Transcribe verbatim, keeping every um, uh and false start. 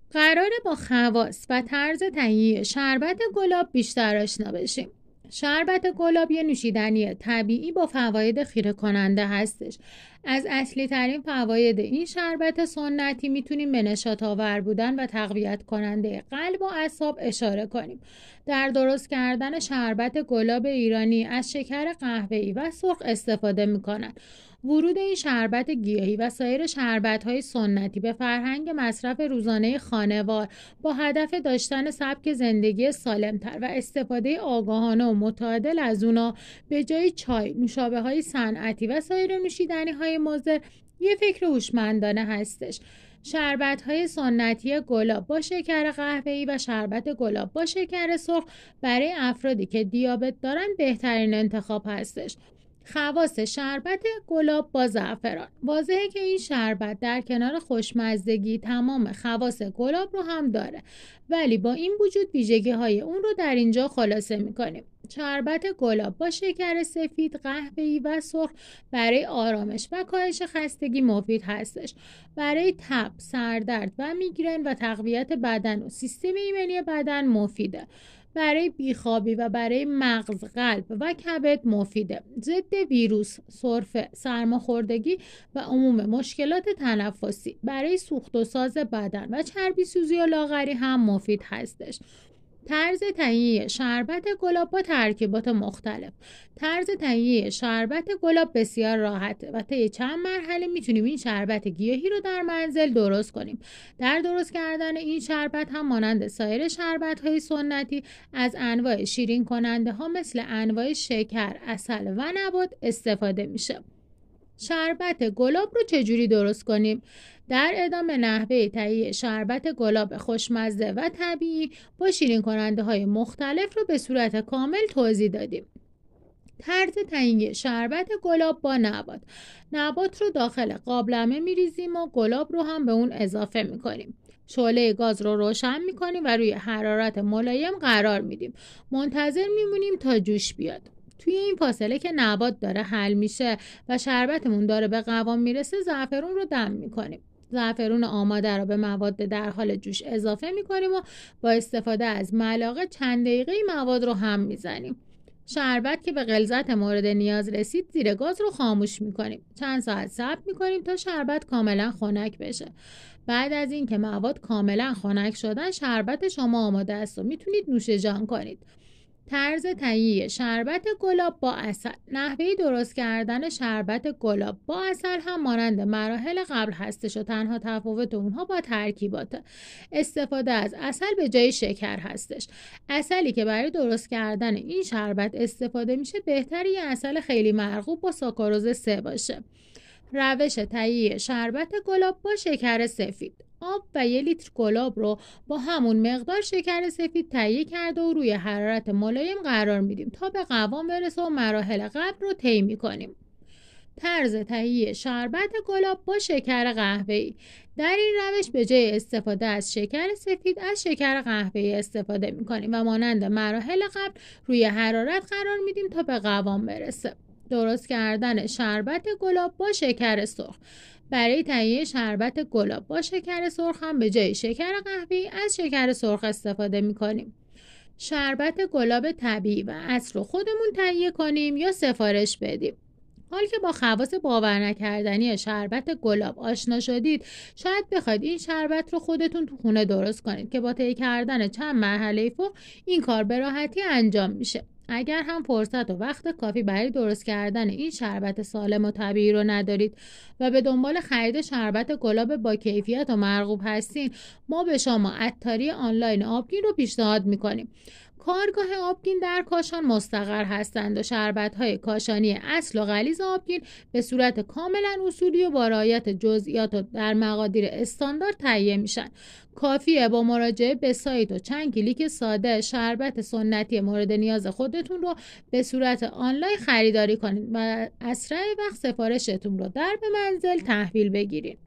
قراره با خواص و طرز تهیه شربت گلاب بیشتر آشنا بشیم. شربت گلاب یه نوشیدنی طبیعی با فواید خیره کننده هستش. از اصلی ترین فواید این شربت سنتی میتونیم به نشاط آور بودن و تقویت کننده قلب و اعصاب اشاره کنیم. در درست کردن شربت گلاب ایرانی از شکر قهوه‌ای و سرخ استفاده میکنن. ورود این شربت گیاهی و سایر شربت‌های سنتی به فرهنگ مصرف روزانه خانوار با هدف داشتن سبک زندگی سالمتر و استفاده آگاهانه و متعادل از اونا به جای چای، نوشابه‌های صنعتی و سایر نوشیدنی‌های مضر یه فکر هوشمندانه هستش. شربت‌های سنتی گلاب با شکر قهوه‌ای و شربت گلاب با شکر سرخ برای افرادی که دیابت دارن بهترین انتخاب هستش. خواص شربت گلاب با زعفران. واضحه که این شربت در کنار خوشمزدگی تمام خواص گلاب رو هم داره، ولی با این وجود ویژگی های اون رو در اینجا خلاصه میکنیم. شربت گلاب با شکر سفید، قهوه‌ای و سرخ برای آرامش و کاهش خستگی مفید هستش. برای تب، سردرد و میگرن و تقویت بدن و سیستم ایمنی بدن مفیده. برای بیخوابی و برای مغز، قلب و کبد مفیده. ضد ویروس، سرفه، سرماخوردگی و عموم مشکلات تنفسی. برای سوخت و ساز بدن و چربی سوزی و لاغری هم مفید هستش. طرز تهیه شربت گلاب با ترکیبات مختلف. طرز تهیه شربت گلاب بسیار راحته و طی چند مرحله میتونیم این شربت گیاهی رو در منزل درست کنیم. در درست کردن این شربت هم مانند سایر شربت های سنتی از انواع شیرین کننده ها مثل انواع شکر، عسل و نبات استفاده میشه. شربت گلاب رو چجوری درست کنیم؟ در ادامه نحوه تهیه شربت گلاب خوشمزه و طبیعی با شیرین کننده های مختلف رو به صورت کامل توضیح دادیم. طرز تهیه شربت گلاب با نبات. نبات رو داخل قابلمه میریزیم و گلاب رو هم به اون اضافه میکنیم. شعله گاز رو روشن میکنیم و روی حرارت ملایم قرار میدیم. منتظر میمونیم تا جوش بیاد. توی این فاصله که نبات داره حل میشه و شربتمون داره به قوام میرسه، زعفرون رو دم میکنیم. زعفرون آماده رو به مواد در حال جوش اضافه میکنیم و با استفاده از ملاقه چند دقیقه مواد رو هم میزنیم. شربت که به غلظت مورد نیاز رسید، زیر گاز رو خاموش میکنیم. چند ساعت صبر میکنیم تا شربت کاملا خنک بشه. بعد از این که مواد کاملا خنک شدن، شربت شما آماده است و میتونید نوش جان کنید. طرز تهیه شربت گلاب با عسل. نحوه درست کردن شربت گلاب با عسل هم مانند مراحل قبل هستش و تنها تفاوت اونها با ترکیبات. استفاده از عسل به جای شکر هستش. عسلی که برای درست کردن این شربت استفاده میشه بهتره یه عسل خیلی مرغوب با ساکاروز سه باشه. روش تهیه شربت گلاب با شکر سفید. آب و یک لیتر گلاب رو با همون مقدار شکر سفید تهیه کرده و روی حرارت ملایم قرار میدیم تا به قوام برسه و مراحل قبل رو طی میکنیم. طرز تهیه شربت گلاب با شکر قهوه‌ای. در این روش به جای استفاده از شکر سفید از شکر قهوه‌ای استفاده میکنیم و مانند مراحل قبل روی حرارت قرار میدیم تا به قوام برسه. درست کردن شربت گلاب با شکر سرخ. برای تهیه شربت گلاب با شکر سرخ هم به جای شکر قهوه‌ای از شکر سرخ استفاده می‌کنیم. شربت گلاب طبیعی و عصر رو خودمون تهیه کنیم یا سفارش بدیم. حال که با خواص باور نکردنی شربت گلاب آشنا شدید، شاید بخواید این شربت رو خودتون تو خونه درست کنید که با طی کردن چند مرحله فوق این کار به راحتی انجام میشه. اگر هم فرصت و وقت کافی برای درست کردن این شربت سالم و طبیعی رو ندارید و به دنبال خرید شربت گلاب با کیفیت و مرغوب هستین، ما به شما عطاری آنلاین آبگین رو پیشنهاد میکنیم. کارگاه آبگین در کاشان مستقر هستند و شربت‌های کاشانی اصل و غلیظ آبگین به صورت کاملا اصولی و با رعایت جزئیات و در مقادیر استاندارد تهیه میشن. کافیه با مراجعه به سایت و چند کلیک ساده شربت سنتی مورد نیاز خودتون رو به صورت آنلاین خریداری کنید و اسرع وقت سفارشتون رو در به منزل تحویل بگیرید.